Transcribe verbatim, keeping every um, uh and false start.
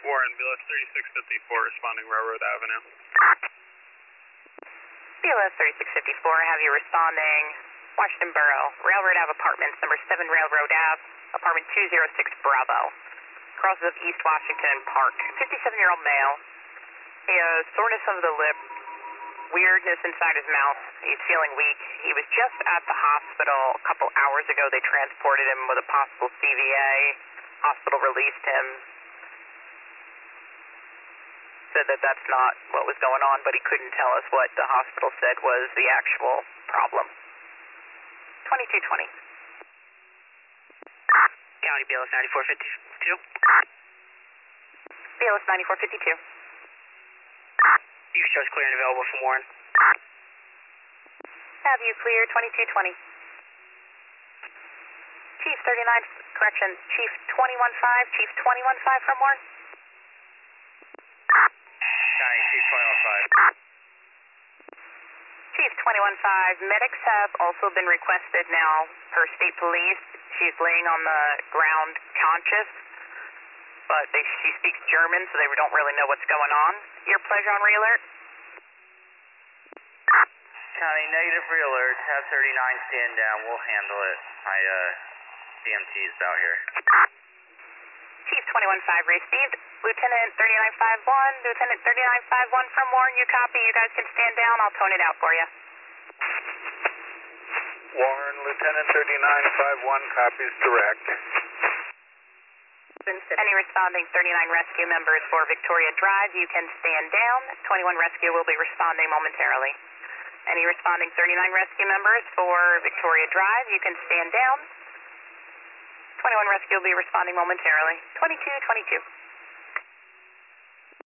Warren, B L S thirty-six fifty-four, responding Railroad Avenue. B L S thirty-six fifty-four, have you responding Washington Borough, Railroad Ave Apartments, number seven Railroad Ave, apartment two oh six Bravo, crosses of East Washington Park. fifty-seven-year-old male. He has soreness of the lip, weirdness inside his mouth. He's feeling weak. He was just at the hospital a couple hours ago. They transported him with a possible C V A. Hospital released him. Said that that's not what was going on, but he couldn't tell us what the hospital said was the actual problem. twenty-two twenty. County B L S ninety-four fifty-two. B L S ninety-four fifty-two. You shows clear and available from Warren. Have you clear twenty-two twenty. Chief thirty-nine, correction, Chief twenty-one five, Chief twenty-one five from Warren. County Chief twenty-one five. Chief twenty-one five, medics have also been requested now per state police. She's laying on the ground conscious, but they, she speaks German, so they don't really know what's going on. Your pleasure on re-alert? County negative re-alert. Have thirty-nine stand down. We'll handle it. My uh, C M T is out here. Chief twenty-one five received. Lieutenant thirty-nine fifty-one, Lieutenant thirty-nine fifty-one from Warren, you copy. You guys can stand down. I'll tone it out for you. Warren, Lieutenant thirty-nine fifty-one, copies direct. Any responding thirty-nine rescue members for Victoria Drive, you can stand down. twenty-one rescue will be responding momentarily. Any responding thirty-nine rescue members for Victoria Drive, you can stand down. twenty-one rescue will be responding momentarily. twenty-two twenty-two.